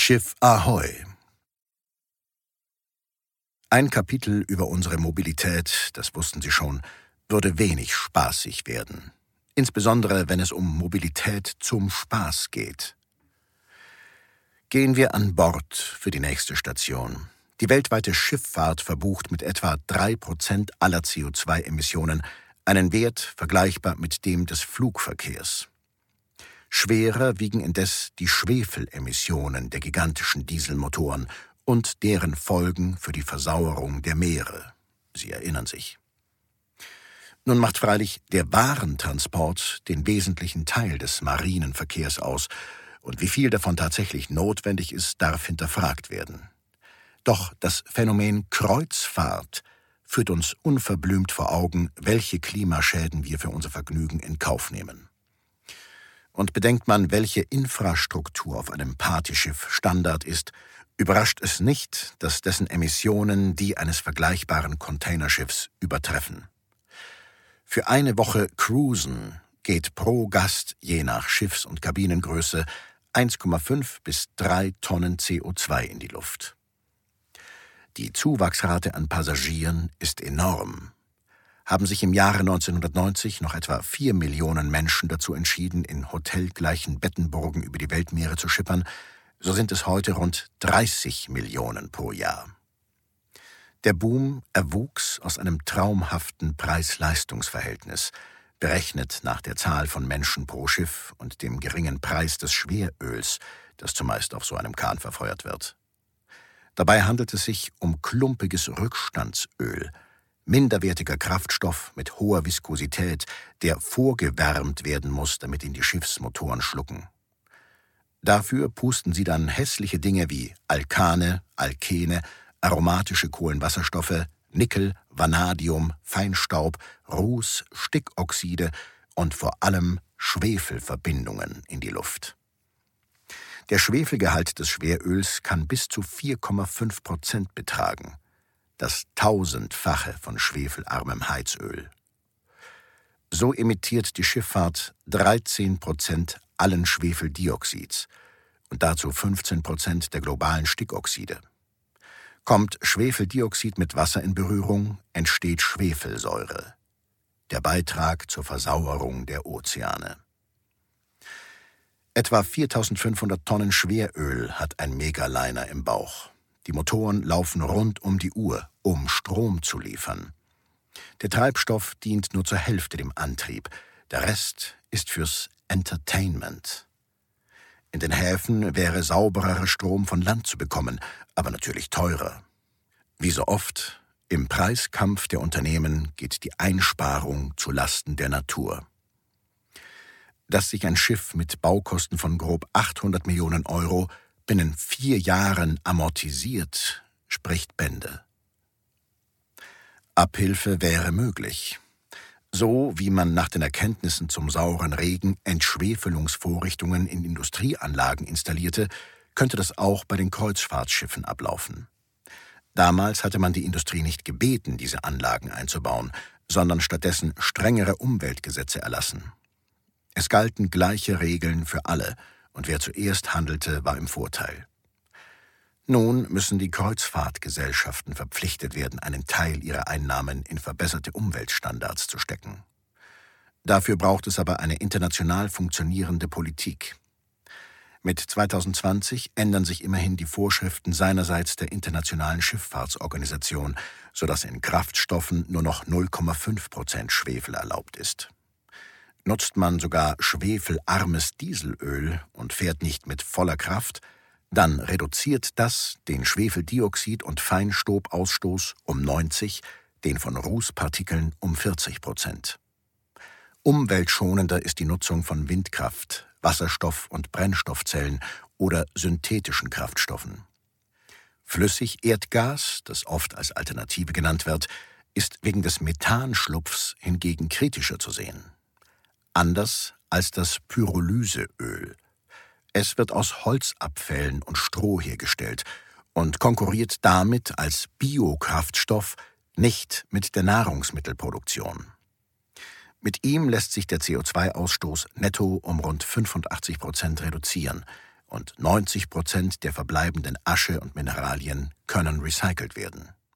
Schiff Ahoi. Ein Kapitel über unsere Mobilität, das wussten Sie schon, würde wenig spaßig werden. Insbesondere, wenn es um Mobilität zum Spaß geht. Gehen wir an Bord für die nächste Station. Die weltweite Schifffahrt verbucht mit etwa 3% aller CO2-Emissionen einen Wert vergleichbar mit dem des Flugverkehrs. Schwerer wiegen indes die Schwefelemissionen der gigantischen Dieselmotoren und deren Folgen für die Versauerung der Meere. Sie erinnern sich. Nun macht freilich der Warentransport den wesentlichen Teil des marinen Verkehrs aus, und wie viel davon tatsächlich notwendig ist, darf hinterfragt werden. Doch das Phänomen Kreuzfahrt führt uns unverblümt vor Augen, welche Klimaschäden wir für unser Vergnügen in Kauf nehmen. Und bedenkt man, welche Infrastruktur auf einem Partyschiff Standard ist, überrascht es nicht, dass dessen Emissionen die eines vergleichbaren Containerschiffs übertreffen. Für eine Woche Cruisen geht pro Gast je nach Schiffs- und Kabinengröße 1,5 bis 3 Tonnen CO2 in die Luft. Die Zuwachsrate an Passagieren ist enorm. Haben sich im Jahre 1990 noch etwa 4 Millionen Menschen dazu entschieden, in hotelgleichen Bettenburgen über die Weltmeere zu schippern, so sind es heute rund 30 Millionen pro Jahr. Der Boom erwuchs aus einem traumhaften Preis-Leistungs-Verhältnis, berechnet nach der Zahl von Menschen pro Schiff und dem geringen Preis des Schweröls, das zumeist auf so einem Kahn verfeuert wird. Dabei handelt es sich um klumpiges Rückstandsöl, minderwertiger Kraftstoff mit hoher Viskosität, der vorgewärmt werden muss, damit ihn die Schiffsmotoren schlucken. Dafür pusten sie dann hässliche Dinge wie Alkane, Alkene, aromatische Kohlenwasserstoffe, Nickel, Vanadium, Feinstaub, Ruß, Stickoxide und vor allem Schwefelverbindungen in die Luft. Der Schwefelgehalt des Schweröls kann bis zu 4,5% betragen, das 1000-fache von schwefelarmem Heizöl. So emittiert die Schifffahrt 13% allen Schwefeldioxids und dazu 15% der globalen Stickoxide. Kommt Schwefeldioxid mit Wasser in Berührung, entsteht Schwefelsäure, der Beitrag zur Versauerung der Ozeane. Etwa 4.500 Tonnen Schweröl hat ein Megaliner im Bauch. Die Motoren laufen rund um die Uhr, um Strom zu liefern. Der Treibstoff dient nur zur Hälfte dem Antrieb, der Rest ist fürs Entertainment. In den Häfen wäre saubererer Strom von Land zu bekommen, aber natürlich teurer. Wie so oft, im Preiskampf der Unternehmen geht die Einsparung zu Lasten der Natur. Dass sich ein Schiff mit Baukosten von grob 800 Millionen Euro binnen 4 Jahren amortisiert, spricht Bände. Abhilfe wäre möglich. So wie man nach den Erkenntnissen zum sauren Regen Entschwefelungsvorrichtungen in Industrieanlagen installierte, könnte das auch bei den Kreuzfahrtschiffen ablaufen. Damals hatte man die Industrie nicht gebeten, diese Anlagen einzubauen, sondern stattdessen strengere Umweltgesetze erlassen. Es galten gleiche Regeln für alle, und wer zuerst handelte, war im Vorteil. Nun müssen die Kreuzfahrtgesellschaften verpflichtet werden, einen Teil ihrer Einnahmen in verbesserte Umweltstandards zu stecken. Dafür braucht es aber eine international funktionierende Politik. Mit 2020 ändern sich immerhin die Vorschriften seinerseits der Internationalen Schifffahrtsorganisation, sodass in Kraftstoffen nur noch 0,5% Schwefel erlaubt ist. Nutzt man sogar schwefelarmes Dieselöl und fährt nicht mit voller Kraft, dann reduziert das den Schwefeldioxid- und Feinstaubausstoß um 90%, den von Rußpartikeln um 40%. Umweltschonender ist die Nutzung von Windkraft, Wasserstoff- und Brennstoffzellen oder synthetischen Kraftstoffen. Flüssigerdgas, das oft als Alternative genannt wird, ist wegen des Methanschlupfs hingegen kritischer zu sehen. Anders als das Pyrolyseöl. Es wird aus Holzabfällen und Stroh hergestellt und konkurriert damit als Biokraftstoff nicht mit der Nahrungsmittelproduktion. Mit ihm lässt sich der CO2-Ausstoß netto um rund 85% reduzieren und 90% der verbleibenden Asche und Mineralien können recycelt werden.